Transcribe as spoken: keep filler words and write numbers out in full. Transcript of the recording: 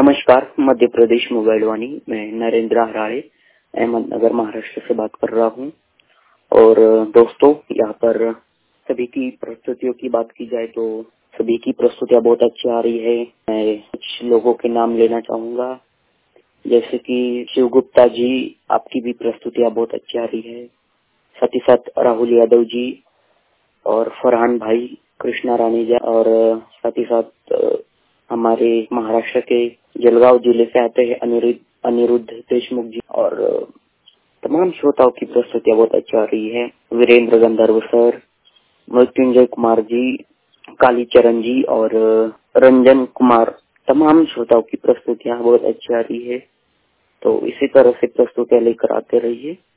नमस्कार, मध्य प्रदेश मोबाइल वाणी। मैं नरेंद्र हराड़े अहमदनगर महाराष्ट्र से बात कर रहा हूँ। और दोस्तों, यहाँ पर सभी की प्रस्तुतियों की बात की जाए तो सभी की प्रस्तुतियाँ बहुत अच्छी आ रही है। मैं कुछ लोगों के नाम लेना चाहूँगा, जैसे कि शिव गुप्ता जी, आपकी भी प्रस्तुतियाँ बहुत अच्छी आ रही है। साथ ही साथ राहुल यादव जी और फरहान भाई, कृष्णा रानी जी, और साथ ही साथ हमारे महाराष्ट्र के जलगांव जिले से आते हैं अनिरुद्ध अनिरुद्ध देशमुख जी, और तमाम श्रोताओं की प्रस्तुतियाँ बहुत अच्छी आ रही है। वीरेंद्र गंधर्व सर, मृत्युंजय कुमार जी, कालीचरण जी और रंजन कुमार, तमाम श्रोताओं की प्रस्तुतियाँ बहुत अच्छी आ रही है। तो इसी तरह से प्रस्तुतियाँ लेकर आते रहिए।